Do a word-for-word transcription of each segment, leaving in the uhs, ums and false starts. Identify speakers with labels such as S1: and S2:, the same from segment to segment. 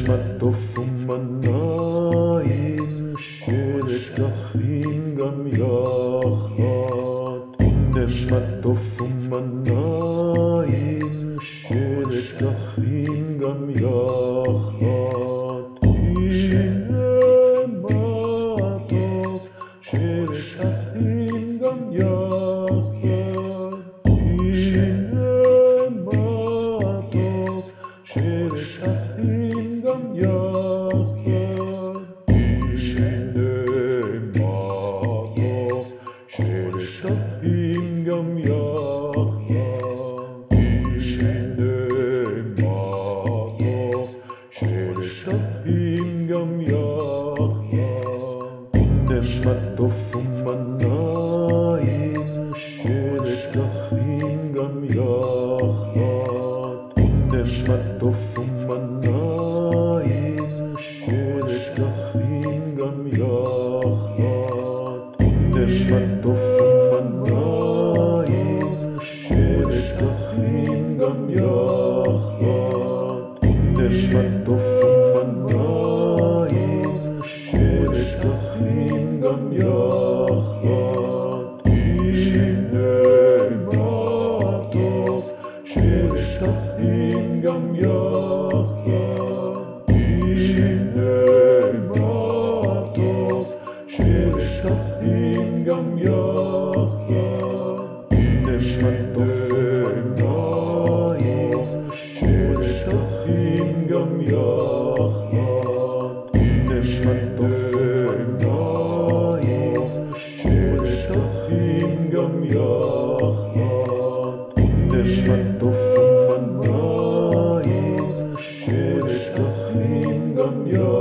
S1: נשמת טוב ומנעים שלט אחים גם יחד. נשמת טוב ומנעים שלט אחים גם יחד. הנה מה טוב שלט אחים גם יחד. הנה מה טוב שלט אחים גם יחד. הנה מה טוב שלט אחים גם יחד. הנה מה טוב שלט אחים גם יחד. נשמת טוב ומנעים שלט אחים גם יחד. נשמת טוב ומנעים שלט אחים גם יחד. נשמת טוב ומנעים שלט אחים גם יחד. נשמת טוב ומנעים שלט אחים גם יחד. הנה מה טוב שלט אחים גם יחד. הנה מה טוב שלט אחים גם יחד. נשמת טוב ומנעים שלט אחים גם יחד. נשמת טוב ומנעים שלט אחים גם יחד. נשמת טוב ומנעים שלט אחים גם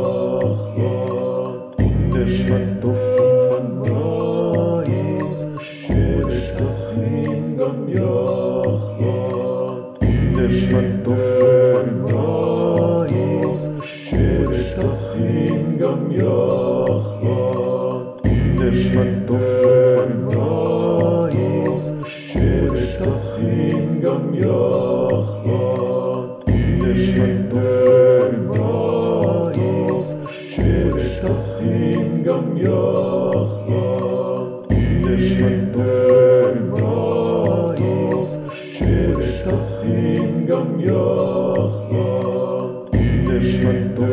S1: יחד. נשמת טוב ומנעים שלט אחים גם יחד. נשמת טוב ומנעים שלט אחים גם יחד. נשמת טוב ומנעים שלט אחים גם יחד. נשמת טוב ומנעים שלט אחים גם יחד. נשמת טוב ומנעים שלט אחים גם יחד. נשמת טוב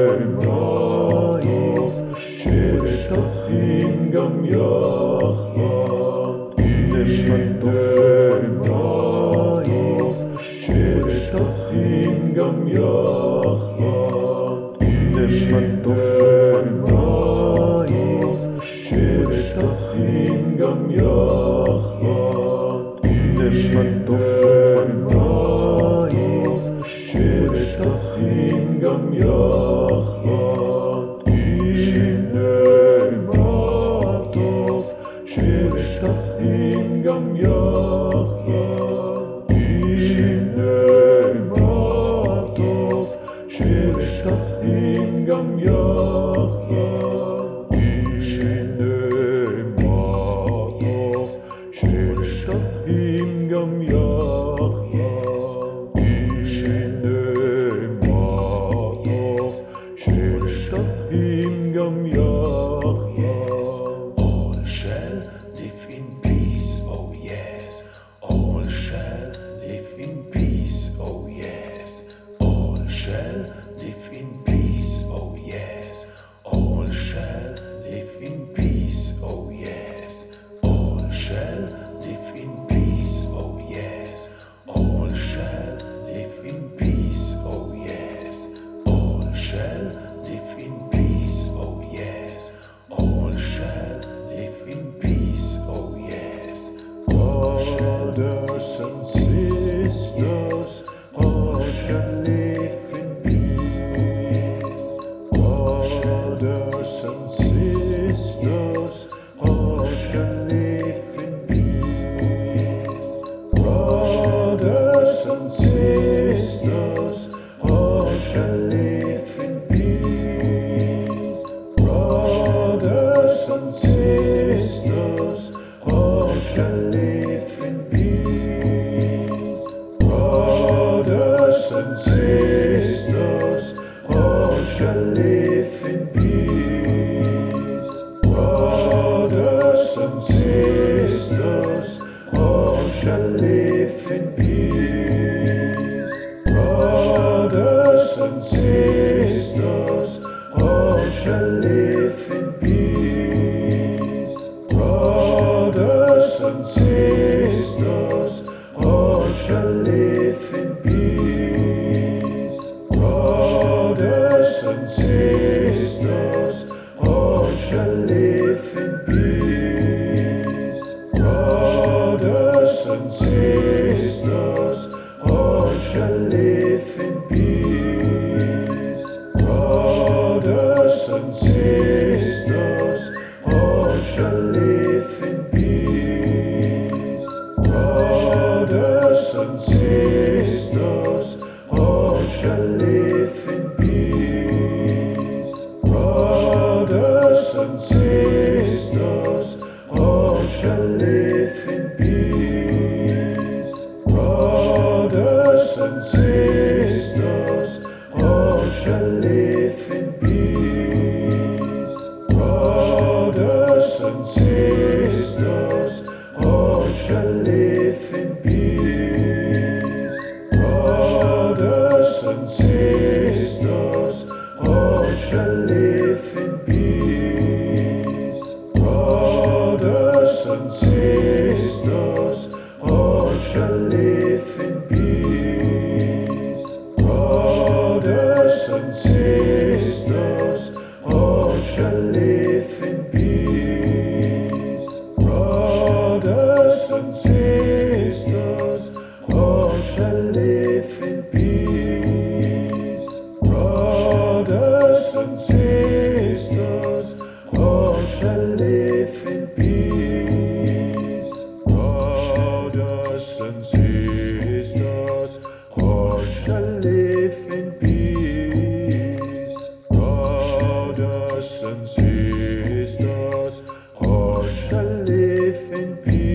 S1: ומנעים שלט אחים גם יחד. נשמת טוב ומנעים שלט אחים גם יחד. נשמת טוב ומנעים שלט אחים גם יחד. נשמת טוב ומנעים שלט אחים גם יחד. הנה מה טוב שלט אחים גם יחד. הנה מה טוב שלט אחים גם יחד. הנה מה טוב שלט אחים גם יחד. הנה מה טוב שלט אחים גם יחד.
S2: All shall live in peace, oh yes. All shall live in peace, oh yes. All shall live in peace, oh yes. All shall live in peace, oh yes. All shall live in peace, oh yes. All shall live in peace, oh yes. All shall live in peace, oh yes. All shall live in peace, oh yes.
S1: Brothers and sisters, all shall live in peace. Brothers and sisters, all shall live in peace. Brothers and sisters, all shall live in peace. Brothers and sisters, all shall live in peace. Brothers and sisters, all
S2: shall live in peace. Brothers and sisters, all shall live in peace. Brothers and sisters, all shall live in peace. Brothers and sisters, all shall live in peace. Brothers and sisters, all shall live in peace. Brothers and sisters, all shall live in peace. Brothers and sisters, all shall live in peace. Brothers and sisters, all shall live in peace. Brothers and sisters, all shall live in peace. Brothers and sisters, all shall live in peace. Brothers and sisters, all shall live in peace. Brothers and sisters, all shall live in peace. Brothers and sisters, all shall live in peace. Brothers and sisters, all shall live in peace. Brothers and sisters, all shall live in peace. Brothers and sisters, all shall live in peace. Brothers and sisters, all shall live in peace. Brothers and sisters, all shall live in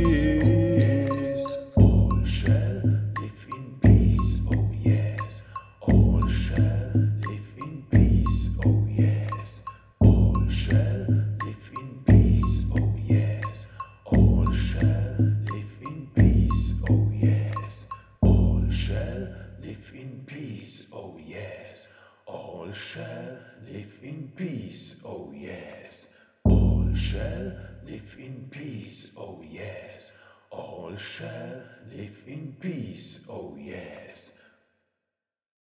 S2: peace. All shall live in peace, oh yes. All shall live in peace, oh yes. All shall live in peace, oh yes. All shall live in peace, oh yes. All shall live in peace, oh yes. All shall live in peace, oh yes. All shall live in peace, oh yes. All shall live in peace, oh yes.